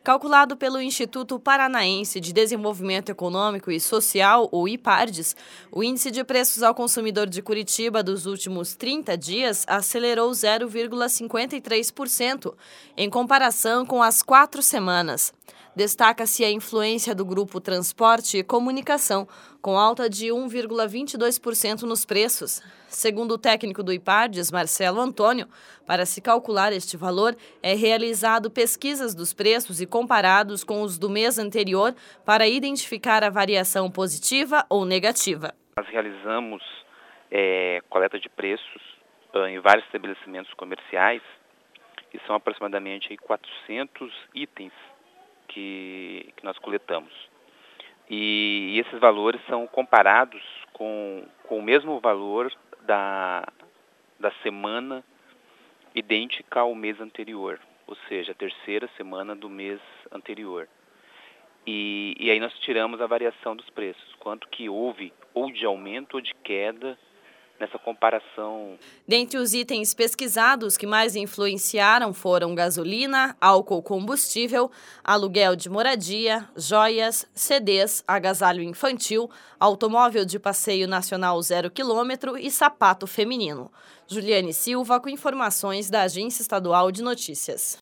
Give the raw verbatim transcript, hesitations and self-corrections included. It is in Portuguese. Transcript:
Calculado pelo Instituto Paranaense de Desenvolvimento Econômico e Social, o IPARDES, o índice de preços ao consumidor de Curitiba dos últimos trinta dias acelerou zero vírgula cinquenta e três por cento em comparação com as quatro semanas. Destaca-se a influência do grupo Transporte e Comunicação, com alta de um vírgula vinte e dois por cento nos preços. Segundo o técnico do IPARDES, Marcelo Antônio, para se calcular este valor, é realizado pesquisas dos preços e comparados com os do mês anterior para identificar a variação positiva ou negativa. Nós realizamos é, coleta de preços uh, em vários estabelecimentos comerciais e são aproximadamente aí, quatrocentos itens que, que nós coletamos. E, e esses valores são comparados com, com o mesmo valor da, da semana idêntica ao mês anterior, ou seja, a terceira semana do mês anterior. E, e aí nós tiramos a variação dos preços, quanto que houve ou de aumento ou de queda nessa comparação. Dentre os itens pesquisados que mais influenciaram foram gasolina, álcool combustível, aluguel de moradia, joias, C Ds, agasalho infantil, automóvel de passeio nacional zero quilômetro e sapato feminino. Juliane Silva com informações da Agência Estadual de Notícias.